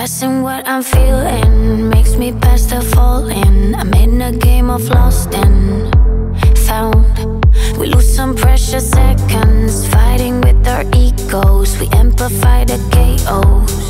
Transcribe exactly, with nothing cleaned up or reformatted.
Guessing what I'm feeling makes me past the falling. I'm in a game of lost and found. We lose some precious seconds fighting with our egos. We amplify the chaos.